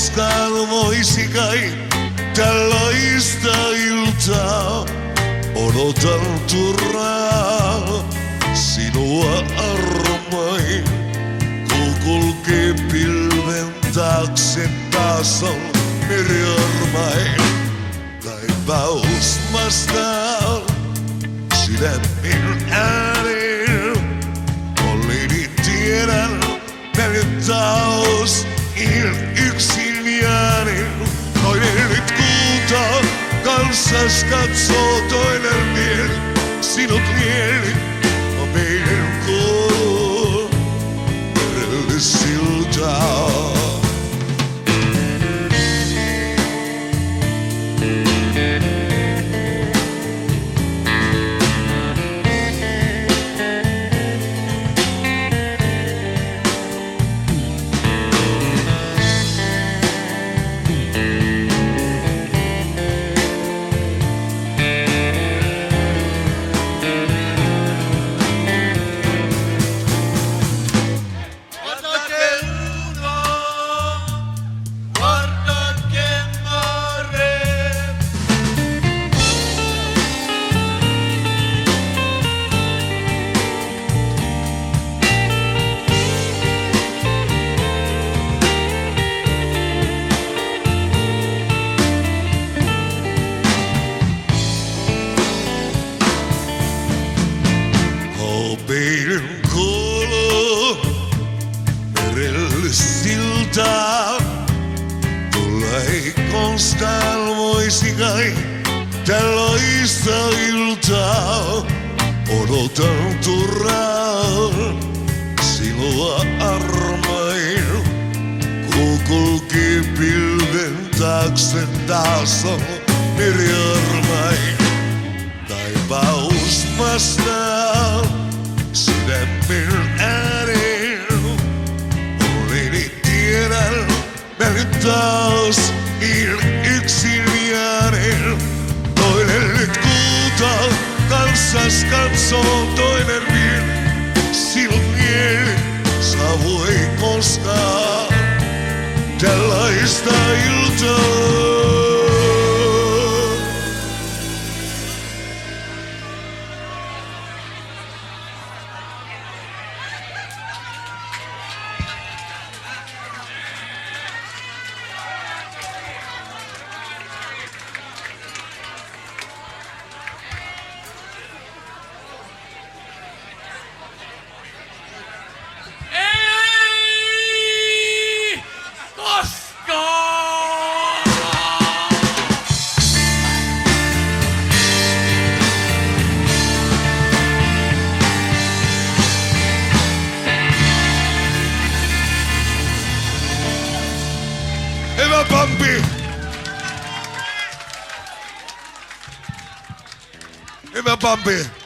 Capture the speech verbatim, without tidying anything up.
koskaan voisi kai tällaista iltaa. Odotan turhaa sinua armoin, kun kulkee pilven taakse taas on meriarmain. Kaipaus vastaan sydämen ääneen, olleni tiedän, mä nyt taas ihan yksin jäänen. Toinen nyt kuultaa, kanssas katsoo toinen mieli, sinut mieli on meidän koulu, merelle siltaa. Meidän koulu merelle siltaa, tulla ei koskaan voisi kai tällaista iltaa. Odotan turhaan sinua armain, kun kulkee pilven taakse taas on meriarmain. Kaipaus vastaan sydämen ääneen, olleni tiedän, mä nyt taas ihan yksin jäänen. Toinen nyt kuultaa, kanssas katsoo toinen mieli, sinut mieli saavui koskaan tällaista iltaa. Hyvä Pampi! Hyvä Pampi!